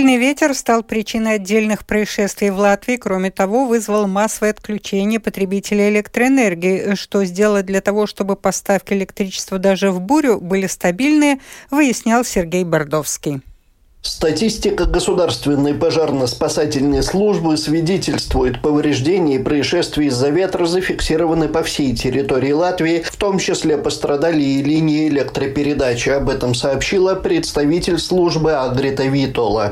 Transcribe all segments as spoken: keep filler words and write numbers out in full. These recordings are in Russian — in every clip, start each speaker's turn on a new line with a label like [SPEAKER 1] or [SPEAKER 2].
[SPEAKER 1] Сильный ветер стал причиной отдельных происшествий в Латвии. Кроме того, вызвал массовое отключение потребителей электроэнергии. Что сделать для того, чтобы поставки электричества даже в бурю были стабильные, выяснял Сергей Бардовский.
[SPEAKER 2] Статистика Государственной пожарно-спасательной службы свидетельствует, повреждения и происшествия из-за ветра зафиксированы по всей территории Латвии, в том числе пострадали и линии электропередачи. Об этом сообщила представитель службы Агрита Витола.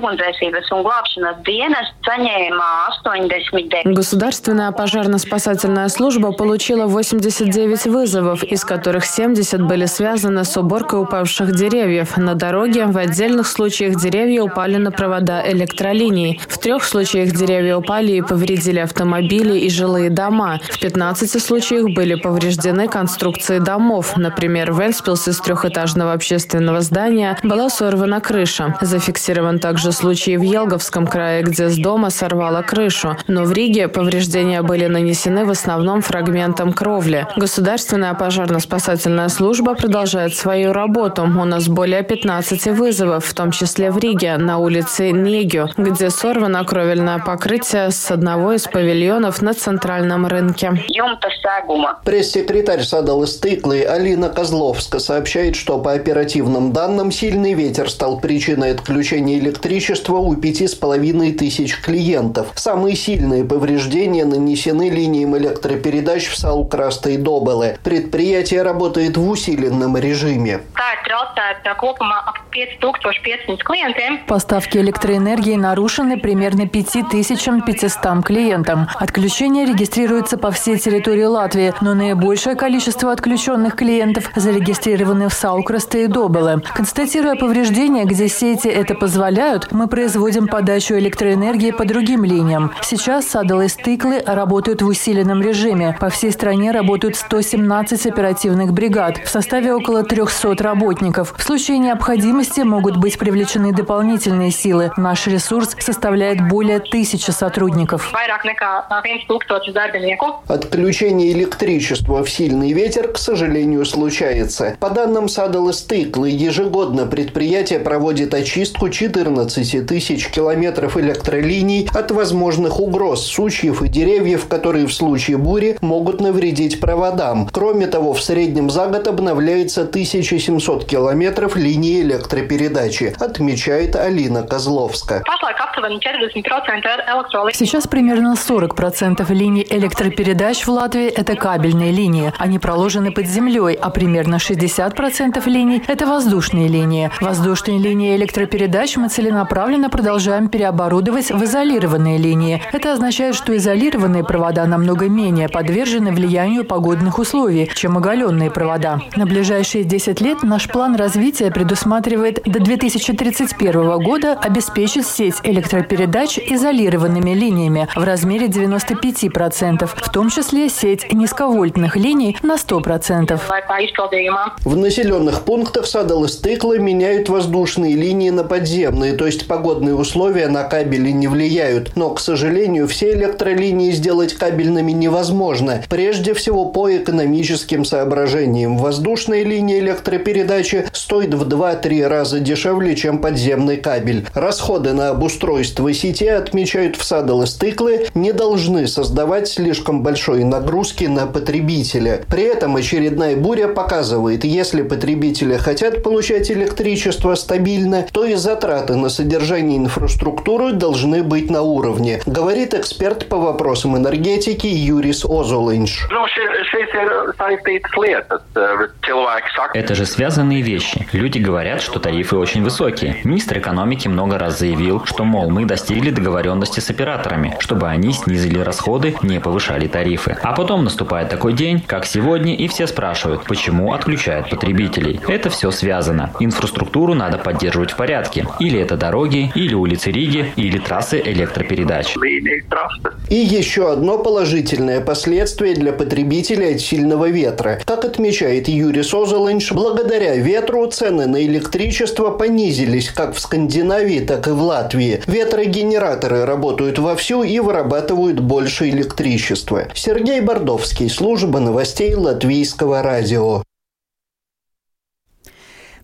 [SPEAKER 3] Государственная пожарно-спасательная служба получила восемьдесят девять вызовов, из которых семьдесят были связаны с уборкой упавших деревьев. На дороге в отдельных случаях В случаях деревья упали на провода электролиний. В трех случаях деревья упали и повредили автомобили и жилые дома. В пятнадцати случаях были повреждены конструкции домов. Например, в Эльспилсе из трехэтажного общественного здания была сорвана крыша. Зафиксирован также случай в Елговском крае, где с дома сорвало крышу. Но в Риге повреждения были нанесены в основном фрагментом кровли. Государственная пожарно-спасательная служба продолжает свою работу. У нас более пятнадцати вызовов, в том числе В числе в Риге, на улице Негю, где сорвано кровельное покрытие с одного из павильонов на центральном рынке.
[SPEAKER 2] Пресс-секретарь Садалыстыклы Алина Козловска сообщает, что по оперативным данным сильный ветер стал причиной отключения электричества у пяти с половиной тысяч клиентов. Самые сильные повреждения нанесены линиям электропередач в Салкраста и Добеле. Предприятие работает в усиленном режиме.
[SPEAKER 4] Поставки электроэнергии нарушены примерно пять тысяч пятьсот клиентам. Отключения регистрируются по всей территории Латвии, но наибольшее количество отключенных клиентов зарегистрированы в Салкрасте и Добеле. Констатируя повреждения, где сети это позволяют, мы производим подачу электроэнергии по другим линиям. Сейчас Садалыстыклы работают в усиленном режиме. По всей стране работают сто семнадцать оперативных бригад в составе около трехсот работников. В случае необходимости могут быть привлечены дополнительные силы. Наш ресурс составляет более тысячи сотрудников.
[SPEAKER 2] Отключение электричества в сильный ветер, к сожалению, случается. По данным Садалыстыклы, ежегодно предприятие проводит очистку четырнадцати тысяч километров электролиний от возможных угроз сучьев и деревьев, которые в случае бури могут навредить проводам. Кроме того, в среднем за год обновляется тысяча семьсот километров линии электропередачи, отмечает Алина Козловска.
[SPEAKER 4] Сейчас примерно сорок процентов линий электропередач в Латвии – это кабельные линии. Они проложены под землей, а примерно шестьдесят процентов линий – это воздушные линии. Воздушные линии электропередач мы целенаправленно продолжаем переоборудовать в изолированные линии. Это означает, что изолированные провода намного менее подвержены влиянию погодных условий, чем оголенные провода. На ближайшие десять лет наш план развития предусматривает до две тысячи тридцать первого года обеспечить сеть электропередач изолированными линиями в размере девяноста пяти процентов, в том числе сеть низковольтных линий на сто процентов.
[SPEAKER 2] В населенных пунктах Садалыстыклы меняют воздушные линии на подземные, то есть погодные условия на кабели не влияют. Но, к сожалению, все электролинии сделать кабельными невозможно. Прежде всего по экономическим соображениям. Воздушная линия электропередачи стоит в два-три раза дешевле, чем подземный кабель. Расходы на обустройство сети, отмечают в Садалыстыклы, не должны создавать слишком большой нагрузки на потребителя. При этом очередная буря показывает, если потребители хотят получать электричество стабильно, то и затраты на содержание инфраструктуры должны быть на уровне, говорит эксперт по вопросам энергетики Юрис Озолинш.
[SPEAKER 5] Это же связанные вещи. Люди говорят, что тарифы очень высокие. Министр экономики много раз заявил, что, мол, мы достигли договоренности с операторами, чтобы они снизили расходы, не повышали тарифы. А потом наступает такой день, как сегодня, и все спрашивают, почему отключают потребителей. Это все связано. Инфраструктуру надо поддерживать в порядке. Или это дороги, или улицы Риги, или трассы электропередач.
[SPEAKER 2] И еще одно положительное последствие для потребителей от сильного ветра. Как отмечает Юрис Озолинш, благодаря ветру цены на электричество понизились как в Скандинавии, так и в Латвии. Ветрогенераторы работают вовсю и вырабатывают больше электричества. Сергей Бардовский, служба новостей Латвийского радио.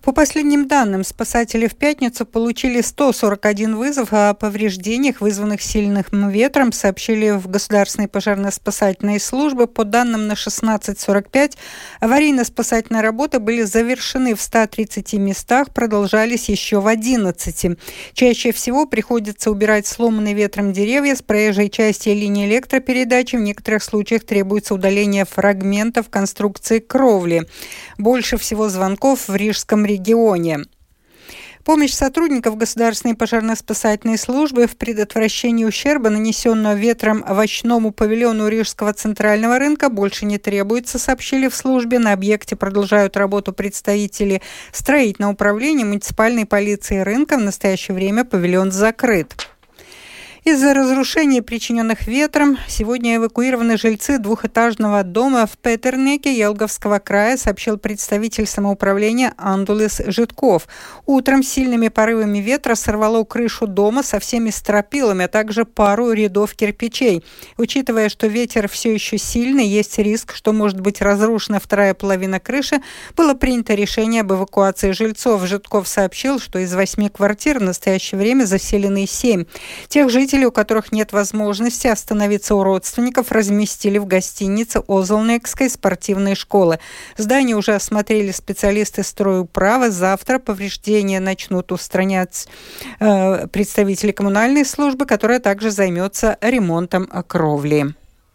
[SPEAKER 1] По последним данным, спасатели в пятницу получили сто сорок один вызов о повреждениях, вызванных сильным ветром, сообщили в Государственной пожарно-спасательной службе. По данным на шестнадцать сорок пять, аварийно-спасательные работы были завершены в ста тридцати местах, продолжались еще в одиннадцати. Чаще всего приходится убирать сломанные ветром деревья с проезжей части линии электропередачи. В некоторых случаях требуется удаление фрагментов конструкции кровли. Больше всего звонков в Рижском регионе. регионе. Помощь сотрудников Государственной пожарно-спасательной службы в предотвращении ущерба, нанесенного ветром овощному павильону Рижского центрального рынка, больше не требуется, сообщили в службе. На объекте продолжают работу представители строительного управления, муниципальной полиции рынка. В настоящее время павильон закрыт. Из-за разрушений, причиненных ветром, сегодня эвакуированы жильцы двухэтажного дома в Петернеке Елговского края, сообщил представитель самоуправления Андулис Житков. Утром сильными порывами ветра сорвало крышу дома со всеми стропилами, а также пару рядов кирпичей. Учитывая, что ветер все еще сильный, есть риск, что может быть разрушена вторая половина крыши, было принято решение об эвакуации жильцов. Житков сообщил, что из восьми квартир в настоящее время заселены семь. Тех жителей, у которых нет возможности остановиться у родственников, разместили в гостинице Озолнекской спортивной школы. Здание уже осмотрели специалисты стройуправы. Завтра повреждения начнут устранять э, представители коммунальной службы, которая также займется ремонтом кровли.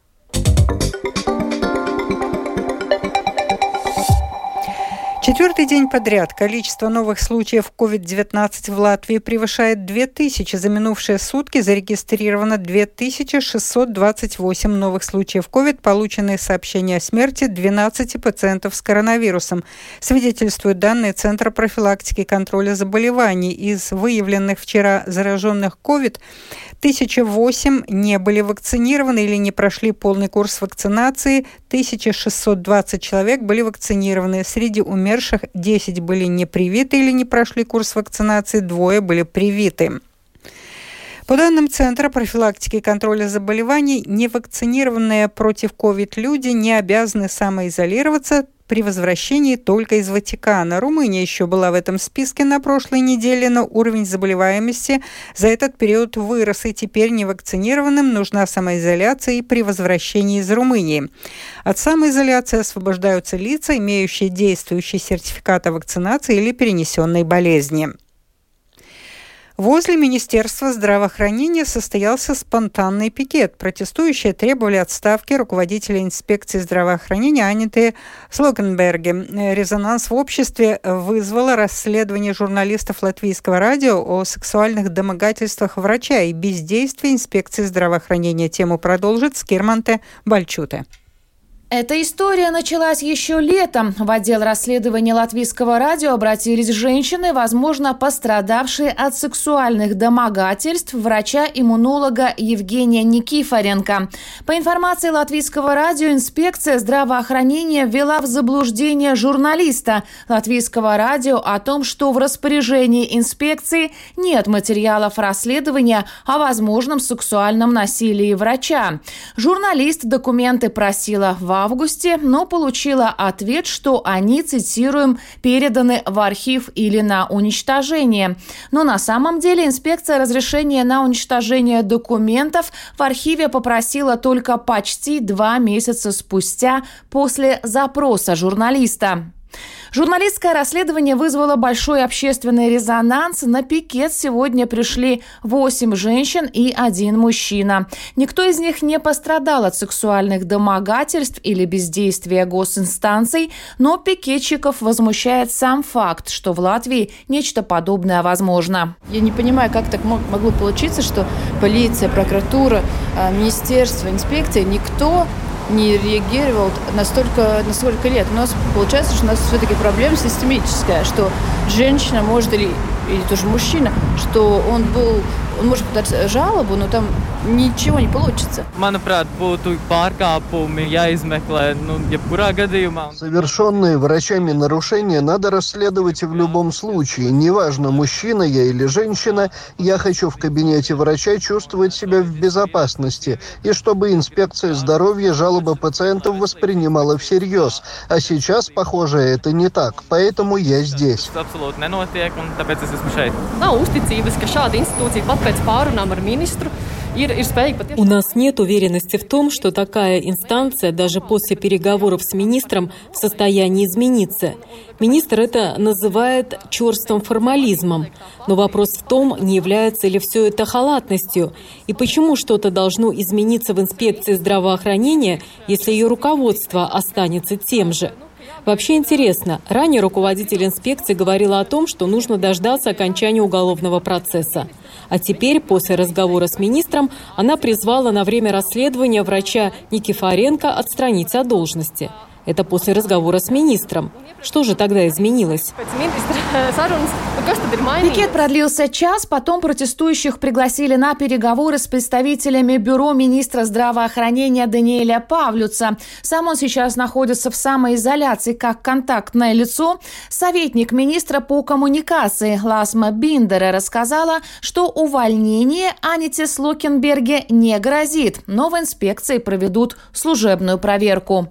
[SPEAKER 1] Четвертый день подряд количество новых случаев ковид девятнадцать в Латвии превышает две тысячи. За минувшие сутки зарегистрировано две тысячи шестьсот двадцать восемь новых случаев ковид, полученные сообщения о смерти двенадцати пациентов с коронавирусом. Свидетельствуют данные Центра профилактики и контроля заболеваний. Из выявленных вчера зараженных ковид тысяча восемь не были вакцинированы или не прошли полный курс вакцинации. тысяча шестьсот двадцать человек были вакцинированы. Среди умерших десять были не привиты или не прошли курс вакцинации, двое были привиты. По данным Центра профилактики и контроля заболеваний, невакцинированные против ковид люди не обязаны самоизолироваться при возвращении только из Ватикана. Румыния еще была в этом списке на прошлой неделе, но уровень заболеваемости за этот период вырос, и теперь невакцинированным нужна самоизоляция и при возвращении из Румынии. От самоизоляции освобождаются лица, имеющие действующий сертификат о вакцинации или перенесенной болезни. Возле Министерства здравоохранения состоялся спонтанный пикет. Протестующие требовали отставки руководителя инспекции здравоохранения Аниты Слокенберге. Резонанс в обществе вызвало расследование журналистов Латвийского радио о сексуальных домогательствах врача и бездействии инспекции здравоохранения. Тему продолжит Скирманте Бальчуте.
[SPEAKER 6] Эта история началась еще летом. В отдел расследования Латвийского радио обратились женщины, возможно, пострадавшие от сексуальных домогательств врача-иммунолога Евгения Никифоренко. По информации Латвийского радио, инспекция здравоохранения ввела в заблуждение журналиста Латвийского радио о том, что в распоряжении инспекции нет материалов расследования о возможном сексуальном насилии врача. Журналист документы просила в августе, но получила ответ, что они, цитируем, переданы в архив или на уничтожение. Но на самом деле инспекция разрешения на уничтожение документов в архиве попросила только почти два месяца спустя после запроса журналиста. Журналистское расследование вызвало большой общественный резонанс. На пикет сегодня пришли восемь женщин и один мужчина. Никто из них не пострадал от сексуальных домогательств или бездействия госинстанций, но пикетчиков возмущает сам факт, что в Латвии нечто подобное возможно.
[SPEAKER 7] Я не понимаю, как так могло получиться, что полиция, прокуратура, министерство, инспекция, никто не реагировал настолько, на столько лет. У нас получается, что у нас все-таки проблема систематическая, что женщина может или, или тоже мужчина, что он был Он может подать жалобу, но там ничего не получится.
[SPEAKER 2] Совершенные врачами нарушения надо расследовать в любом случае. Неважно, мужчина я или женщина, я хочу в кабинете врача чувствовать себя в безопасности. И чтобы инспекция здоровья жалобы пациентов воспринимала всерьез. А сейчас, похоже, это не так. Поэтому я здесь.
[SPEAKER 8] У нас нет уверенности в том, что такая инстанция даже после переговоров с министром в состоянии измениться. Министр это называет черствым формализмом. Но вопрос в том, не является ли все это халатностью, и почему что-то должно измениться в инспекции здравоохранения, если ее руководство останется тем же. Вообще интересно, ранее руководитель инспекции говорила о том, что нужно дождаться окончания уголовного процесса. А теперь, после разговора с министром, она призвала на время расследования врача Никифоренко отстранить от должности. Это после разговора с министром. Что же тогда изменилось?
[SPEAKER 6] Пикет продлился час, потом протестующих пригласили на переговоры с представителями бюро министра здравоохранения Даниэля Павлюца. Сам он сейчас находится в самоизоляции как контактное лицо. Советник министра по коммуникации Ласма Биндера рассказала, что увольнение Аните Слокенберге не грозит, но в инспекции проведут служебную проверку.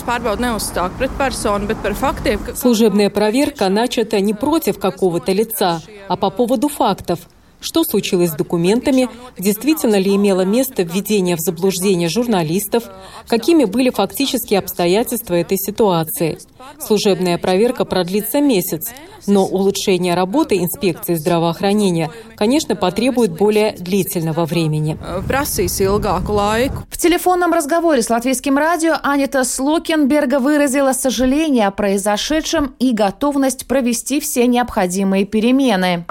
[SPEAKER 8] Служебная проверка начата не против какого-то лица, а по поводу фактов. Что случилось с документами? Действительно ли имело место введение в заблуждение журналистов? Какими были фактические обстоятельства этой ситуации? Служебная проверка продлится месяц, но улучшение работы инспекции здравоохранения, конечно, потребует более длительного времени.
[SPEAKER 6] В телефонном разговоре с Латвийским радио Анита Слокенберга выразила сожаление о произошедшем и готовность провести все необходимые перемены.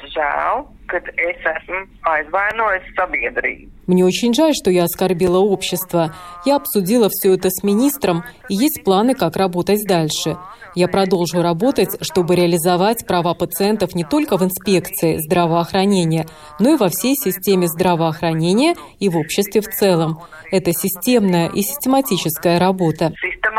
[SPEAKER 8] Мне очень жаль, что я оскорбила общество. Я обсудила все это с министром, и есть планы, как работать дальше. Я продолжу работать, чтобы реализовать права пациентов не только в инспекции здравоохранения, но и во всей системе здравоохранения и в обществе в целом. Это системная и систематическая работа.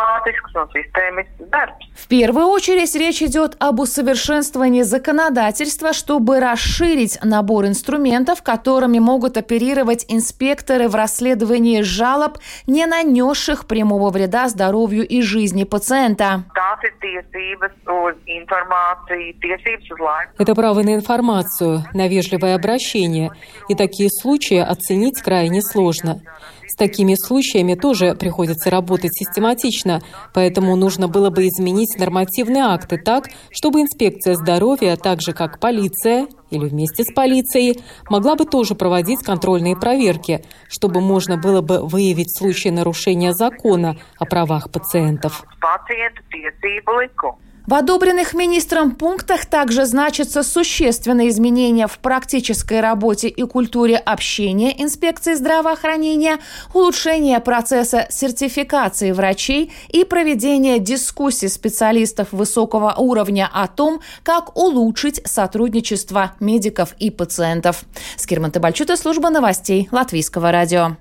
[SPEAKER 6] В первую очередь речь идет об усовершенствовании законодательства, чтобы расширить набор инструментов, которыми могут оперировать инспекторы в расследовании жалоб, не нанесших прямого вреда здоровью и жизни пациента.
[SPEAKER 8] Это право на информацию, на вежливое обращение, и такие случаи оценить крайне сложно. С такими случаями тоже приходится работать систематично, поэтому нужно было бы изменить нормативные акты так, чтобы инспекция здоровья, так же как полиция или вместе с полицией, могла бы тоже проводить контрольные проверки, чтобы можно было бы выявить случаи нарушения закона о правах пациентов.
[SPEAKER 6] В одобренных министром пунктах также значатся существенные изменения в практической работе и культуре общения инспекции здравоохранения, улучшение процесса сертификации врачей и проведение дискуссий специалистов высокого уровня о том, как улучшить сотрудничество медиков и пациентов. Скирман Табальчута, служба новостей Латвийского радио.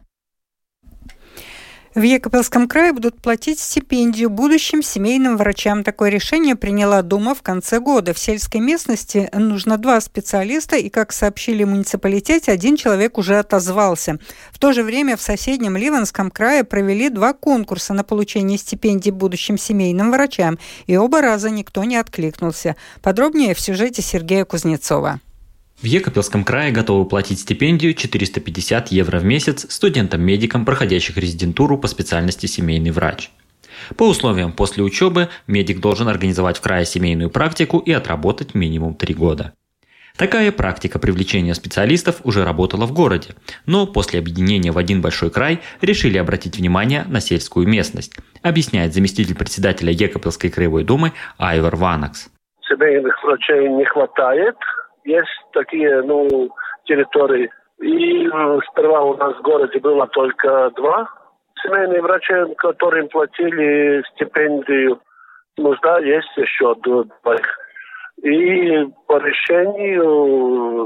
[SPEAKER 1] В Екапельском крае будут платить стипендию будущим семейным врачам. Такое решение приняла Дума в конце года. В сельской местности нужно два специалиста, и, как сообщили в муниципалитете, один человек уже отозвался. В то же время в соседнем Ливенском крае провели два конкурса на получение стипендий будущим семейным врачам, и оба раза никто не откликнулся. Подробнее в сюжете Сергея Кузнецова.
[SPEAKER 5] В Екапельском крае готовы платить стипендию четыреста пятьдесят евро в месяц студентам-медикам, проходящих резидентуру по специальности семейный врач. По условиям после учебы медик должен организовать в крае семейную практику и отработать минимум три года. Такая практика привлечения специалистов уже работала в городе, но после объединения в один большой край решили обратить внимание на сельскую местность, объясняет заместитель председателя Екапельской краевой думы Айвар Ванакс.
[SPEAKER 9] Семейных врачей не хватает. Есть такие, ну, территории. И сперва у нас в городе было только два семейные врачи, которым платили стипендию. Нужда есть еще двоих. И по решению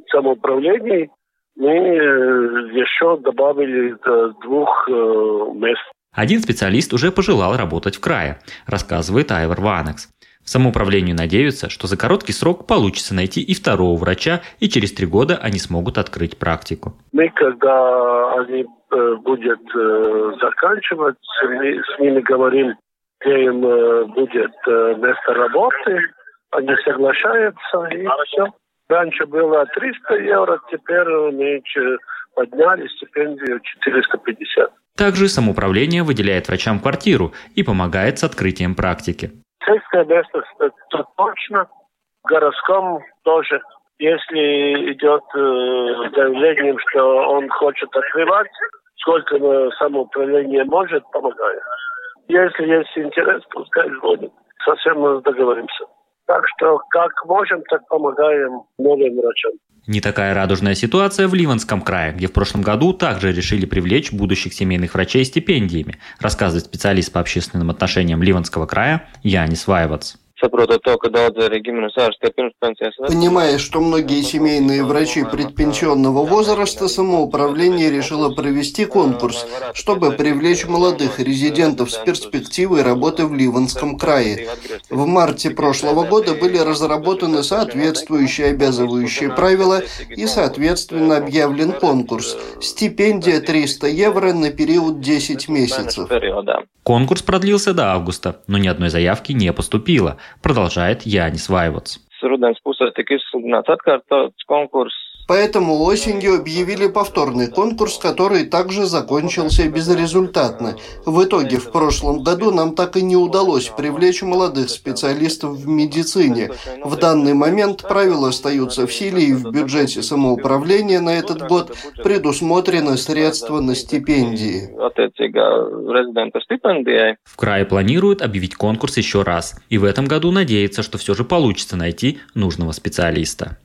[SPEAKER 9] самоуправлении мы еще добавили двух мест.
[SPEAKER 5] Один специалист уже пожелал работать в крае, рассказывает Айвар Ванекс. В самоуправлении надеются, что за короткий срок получится найти и второго врача, и через три года они смогут открыть практику.
[SPEAKER 9] Мы, когда они э, будут э, заканчивать, мы с ними говорим, где им э, будет э, место работы, они соглашаются, и все. Раньше было триста евро, теперь мы подняли стипендию четыреста пятьдесят.
[SPEAKER 5] Также самоуправление выделяет врачам квартиру и помогает с открытием практики.
[SPEAKER 9] Сельское место тут точно, в городском тоже. Если идет э, заявлением, что он хочет открывать, сколько самоуправление может, помогает. Если есть интерес, пускай звонит. Совсем мы договоримся. Так что как можем, так помогаем новым врачам.
[SPEAKER 5] Не такая радужная ситуация в Ливанском крае, где в прошлом году также решили привлечь будущих семейных врачей стипендиями, рассказывает специалист по общественным отношениям Ливанского края Янис Вайвац.
[SPEAKER 2] Понимая, что многие семейные врачи предпенсионного возраста, самоуправление решило провести конкурс, чтобы привлечь молодых резидентов с перспективой работы в Ливанском крае. В марте прошлого года были разработаны соответствующие обязывающие правила и, соответственно, объявлен конкурс. Стипендия триста евро на период десять месяцев.
[SPEAKER 5] Конкурс продлился до августа, но ни одной заявки не поступило, продолжает Янис Вайвац.
[SPEAKER 2] Поэтому осенью объявили повторный конкурс, который также закончился безрезультатно. В итоге в прошлом году нам так и не удалось привлечь молодых специалистов в медицине. В данный момент правила остаются в силе, и в бюджете самоуправления на этот год предусмотрены средства на стипендии.
[SPEAKER 5] В крае планируют объявить конкурс еще раз, и в этом году надеются, что все же получится найти нужного специалиста.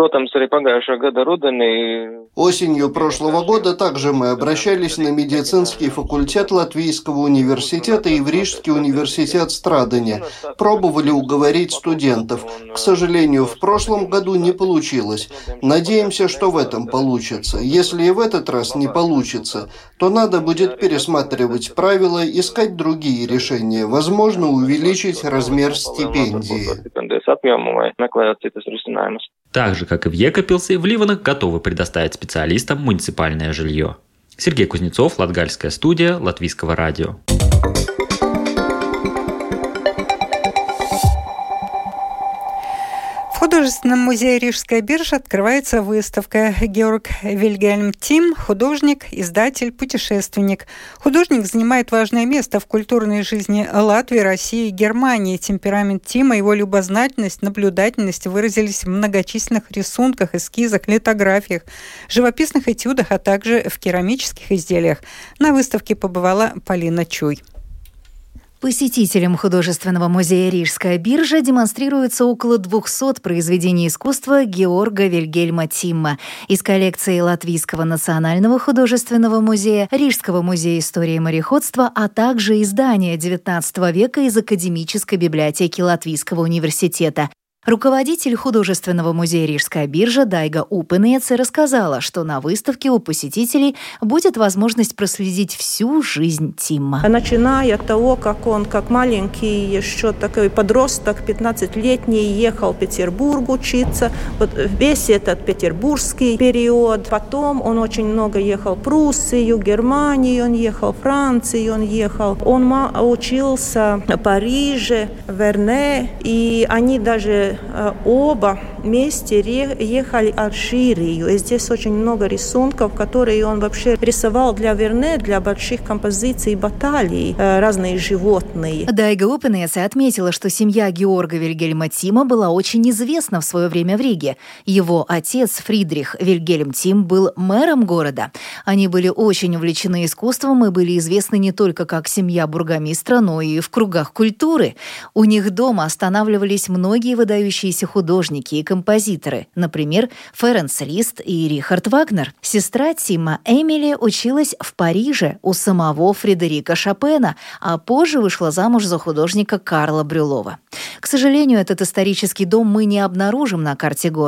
[SPEAKER 2] Осенью прошлого года также мы обращались на медицинский факультет Латвийского университета и в Рижский университет Страдания. Пробовали уговорить студентов. К сожалению, в прошлом году не получилось. Надеемся, что в этом получится. Если и в этот раз не получится, то надо будет пересматривать правила, искать другие решения, возможно, увеличить размер стипендии.
[SPEAKER 5] Так же, как и в Екапилсе, в Ливанах готовы предоставить специалистам муниципальное жилье. Сергей Кузнецов, Латгальская студия, Латвийского радио.
[SPEAKER 1] В художественном музее Рижская биржа открывается выставка «Георг Вильгельм Тим. Художник, издатель, путешественник». Художник занимает важное место в культурной жизни Латвии, России и Германии. Темперамент Тима, его любознательность, наблюдательность выразились в многочисленных рисунках, эскизах, литографиях, живописных этюдах, а также в керамических изделиях. На выставке побывала Полина Чуй.
[SPEAKER 10] Посетителям художественного музея «Рижская биржа» демонстрируется около двухсот произведений искусства Георга Вильгельма Тимма из коллекции Латвийского национального художественного музея, Рижского музея истории мореходства, а также издания девятнадцатого века из Академической библиотеки Латвийского университета. Руководитель художественного музея «Рижская биржа» Дайга Упенец рассказала, что на выставке у посетителей будет возможность проследить всю жизнь Тимма.
[SPEAKER 11] Начиная от того, как он, как маленький еще такой подросток, пятнадцатилетний, ехал в Петербург учиться, вот весь этот петербургский период. Потом он очень много ехал в Пруссию, Германию, он ехал в Францию, он ехал. Он учился в Париже, в Верне, и они даже оба вместе ехали в Алжирию. И здесь очень много рисунков, которые он вообще рисовал для Верне, для больших композиций баталий, разные животные.
[SPEAKER 10] Дайга Упенец отметила, что семья Георга Вильгельма Тима была очень известна в свое время в Риге. Его отец Фридрих Вильгельм Тим был мэром города. Они были очень увлечены искусством и были известны не только как семья бургомистра, но и в кругах культуры. У них дома останавливались многие выдающиеся художники и композиторы, например, Ференц Лист и Рихард Вагнер. Сестра Тима Эмили училась в Париже у самого Фредерика Шопена, а позже вышла замуж за художника Карла Брюлова. К сожалению, этот исторический дом мы не обнаружим на карте города.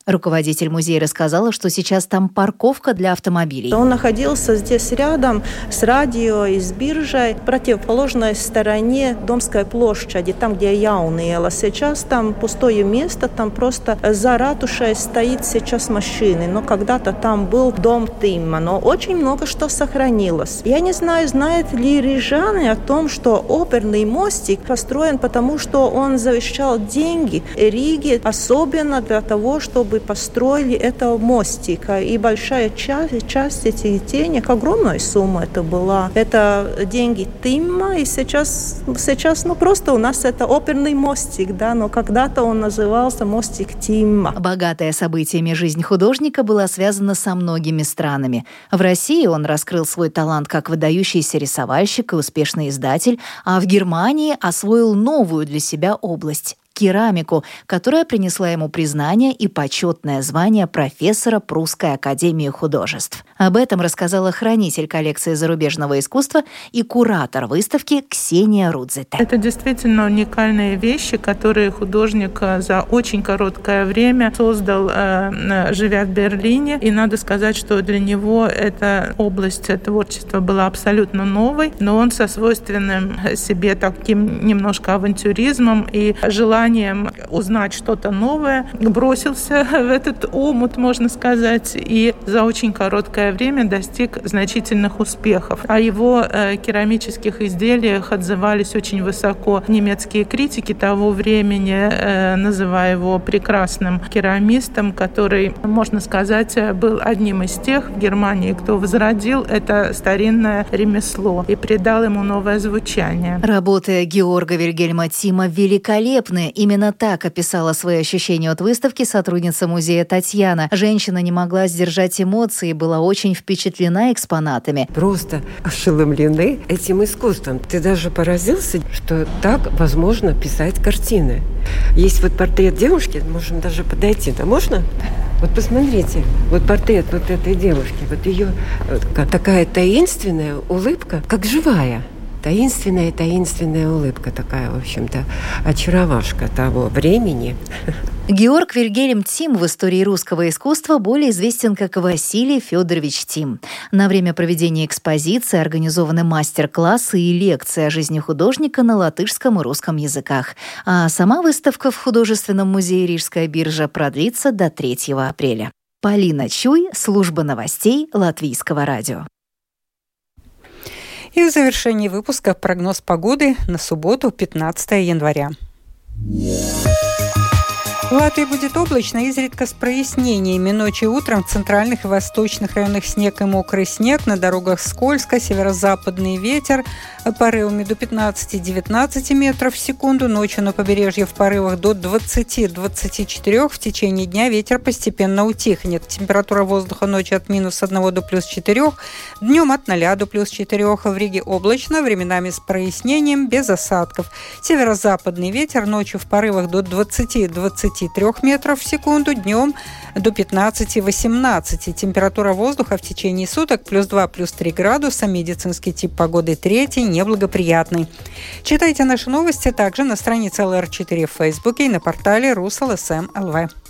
[SPEAKER 10] Руководитель музея рассказала, что сейчас там парковка для автомобилей.
[SPEAKER 11] Он находился здесь рядом с радио и с биржей, в противоположной стороне Домской площади, там, где Яуниела. Сейчас там пустое место, там просто за ратушей стоит сейчас машины. Но когда-то там был дом Тимма, но очень много что сохранилось. Я не знаю, знают ли рижане о том, что оперный мостик построен потому, что он завещал деньги Риге, особенно для того, чтобы построили этого мостика. И большая часть, часть этих денег, огромная сумма это была. Это деньги Тимма, и сейчас, сейчас ну, просто у нас это оперный мостик, да, но когда-то он назывался мостик Тимма.
[SPEAKER 10] Богатая событиями жизнь художника была связана со многими странами. В России он раскрыл свой талант как выдающийся рисовальщик и успешный издатель, а в Германии освоил новую для себя область – керамику, которая принесла ему признание и почетное звание профессора Прусской академии художеств. Об этом рассказала хранитель коллекции зарубежного искусства и куратор выставки Ксения Рудзете.
[SPEAKER 12] Это действительно уникальные вещи, которые художник за очень короткое время создал, живя в Берлине. И надо сказать, что для него эта область творчества была абсолютно новой, но он со свойственным себе таким немножко авантюризмом и желанием узнать что-то новое, бросился в этот омут, можно сказать, и за очень короткое время достиг значительных успехов. О его э, керамических изделиях отзывались очень высоко немецкие критики того времени, э, называя его прекрасным керамистом, который, можно сказать, был одним из тех в Германии, кто возродил это старинное ремесло и придал ему новое звучание.
[SPEAKER 10] Работы Георга Вильгельма Тима великолепны. Именно так описала свои ощущения от выставки сотрудница музея Татьяна. Женщина не могла сдержать эмоции и была очень впечатлена экспонатами.
[SPEAKER 13] Просто ошеломлены этим искусством. Ты даже поразился, что так возможно писать картины. Есть вот портрет девушки, можем даже подойти. Да можно? Вот посмотрите, вот портрет вот этой девушки, вот ее вот такая таинственная улыбка, как живая. Таинственная, таинственная улыбка такая, в общем-то, очаровашка того времени.
[SPEAKER 10] Георг Вильгельм Тим в истории русского искусства более известен как Василий Федорович Тим. На время проведения экспозиции организованы мастер-классы и лекции о жизни художника на латышском и русском языках. А сама выставка в художественном музее «Рижская биржа» продлится до третьего апреля. Полина Чуй, служба новостей Латвийского радио.
[SPEAKER 1] И в завершении выпуска прогноз погоды на субботу, пятнадцатое января. В Латвии будет облачно, изредка с прояснениями. Ночью и утром в центральных и восточных районах снег и мокрый снег. На дорогах скользко, северо-западный ветер порывами до пятнадцати-девятнадцати метров в секунду. Ночью на побережье в порывах до двадцати-двадцати четырёх. В течение дня ветер постепенно утихнет. Температура воздуха ночью от минус одного до плюс четырех. Днем от ноля до плюс четырех. В Риге облачно, временами с прояснением, без осадков. Северо-западный ветер ночью в порывах до двадцати-двадцати трёх метров в секунду, днем до пятнадцати-восемнадцати. Температура воздуха в течение суток плюс два, плюс три градуса. Медицинский тип погоды третий, неблагоприятный. Читайте наши новости также на странице эл эр четыре в Фейсбуке и на портале Русл эс эм точка эл ви.